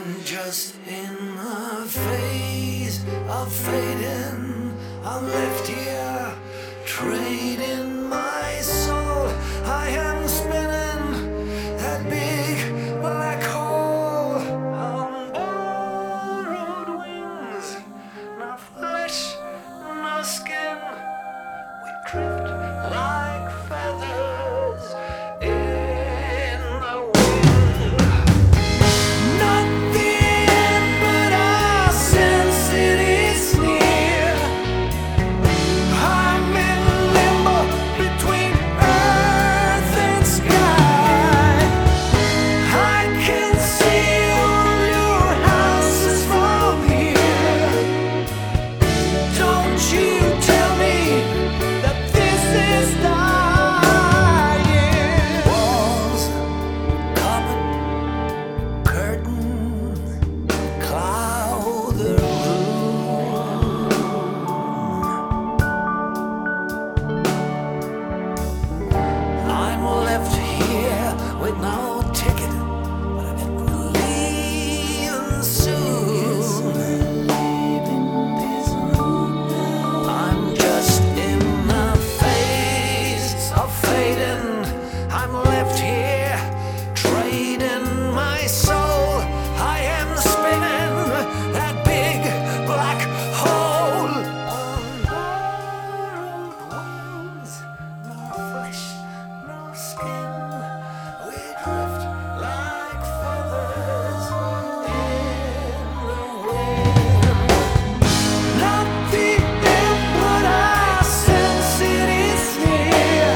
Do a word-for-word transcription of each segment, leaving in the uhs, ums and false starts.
I'm just in a phase of fading. I'm left here trading my soul. I am spinning that big black hole on borrowed wings. No flesh, no skin. We drift like feathers in the wind. Not the end, but I sense it is near. I'm in limbo between earth and sky. I can see all your houses from here. Don't you tell me that this is dying. Walls, carpet, curtain, cloud the room. I'm left here with no ticket, but I bet we're leaving soon. I'm just in a phase of fading. I'm left here trading my soul. I am spinning that big black hole on borrowed wings. No flesh, no skin. We drift like feathers in the wind. Not the end, but I sense it is here.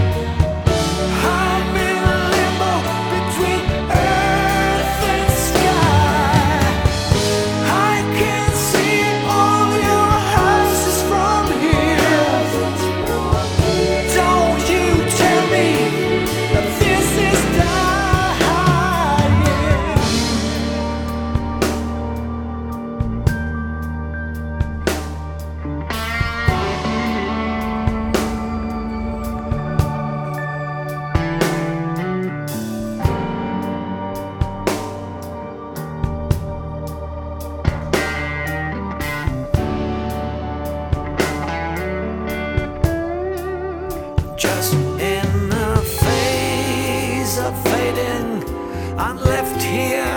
I'm in limbo between earth and sky. I can see all your houses from here. Don't you tell me that this is dying. Just in a phase of fading. I'm left here